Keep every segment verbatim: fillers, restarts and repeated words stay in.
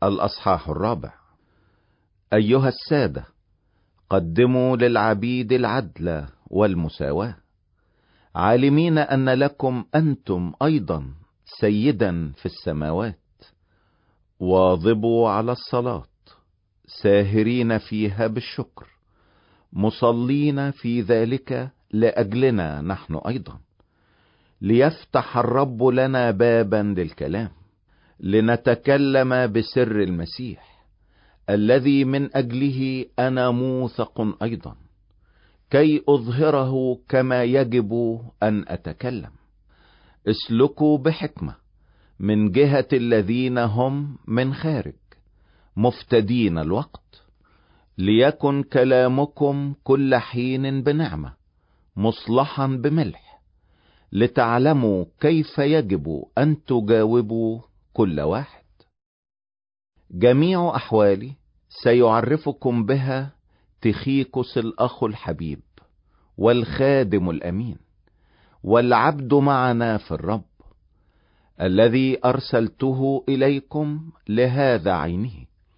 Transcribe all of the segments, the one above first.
الأصحاح الرابع. أيها السادة، قدموا للعبيد العدل والمساواة، عالمين أن لكم أنتم أيضا سيدا في السماوات. واظبوا على الصلاة، ساهرين فيها بالشكر، مصلين في ذلك لأجلنا نحن أيضا، ليفتح الرب لنا بابا للكلام، لنتكلم بسر المسيح الذي من أجله أنا موثق أيضا، كي أظهره كما يجب أن أتكلم. اسلكوا بحكمة من جهة الذين هم من خارج، مفتدين الوقت، ليكن كلامكم كل حين بنعمة، مصلحا بملح، لتعلموا كيف يجب أن تجاوبوا كل واحد. جميع أحوالي سيعرفكم بها تخيكس الأخ الحبيب والخادم الأمين والعبد معنا في الرب، الذي أرسلته إليكم لهذا عينه،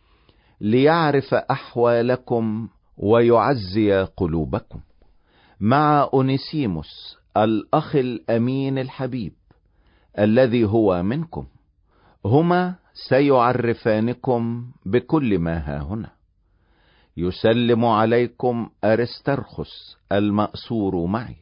ليعرف أحوالكم ويعزي قلوبكم، مع أونيسيموس الأخ الأمين الحبيب الذي هو منكم. هما سيعرفانكم بكل ما ها هنا. يسلم عليكم أرسترخس المأسور معي،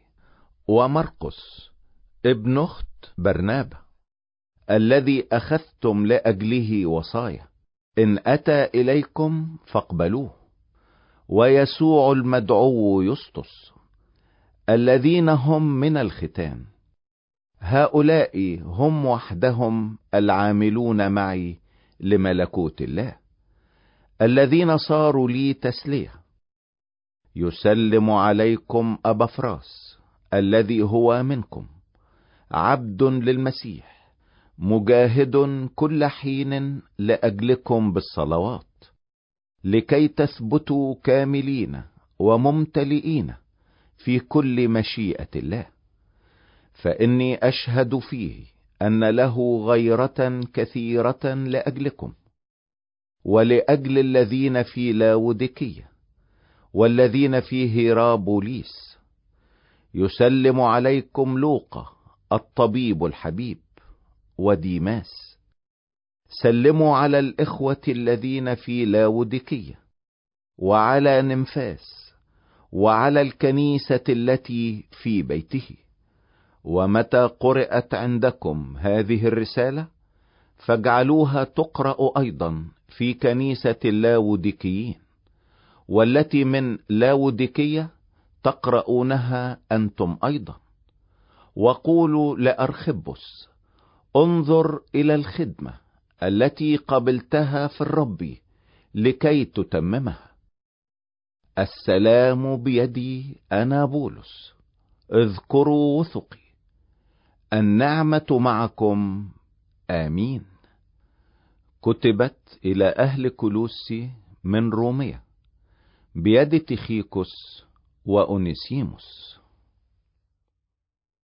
ومرقس ابن أخت برنابا الذي أخذتم لأجله وصايا، إن أتى إليكم فاقبلوه، ويسوع المدعو يسطس، الذين هم من الختان. هؤلاء هم وحدهم العاملون معي لملكوت الله، الذين صاروا لي تسلية. يسلم عليكم أبافراس الذي هو منكم، عبد للمسيح، مجاهد كل حين لأجلكم بالصلوات، لكي تثبتوا كاملين وممتلئين في كل مشيئة الله. فإني أشهد فيه أن له غيرة كثيرة لأجلكم، ولأجل الذين في لاوديكية، والذين في هيرابوليس. يسلم عليكم لوقا الطبيب الحبيب وديماس. سلموا على الإخوة الذين في لاوديكية، وعلى نمفاس، وعلى الكنيسة التي في بيته. ومتى قرأت عندكم هذه الرسالة، فاجعلوها تقرأ أيضا في كنيسة اللاوديكيين، والتي من لاوديكية تقرؤونها أنتم أيضا. وقولوا لأرخبس: انظر إلى الخدمة التي قبلتها في الرب لكي تتممها. السلام بيدي أنا بولس، اذكروا وثقي. النعمة معكم، آمين. كتبت إلى أهل كولوسي من روميا، بيد تخيكس وأونيسيموس.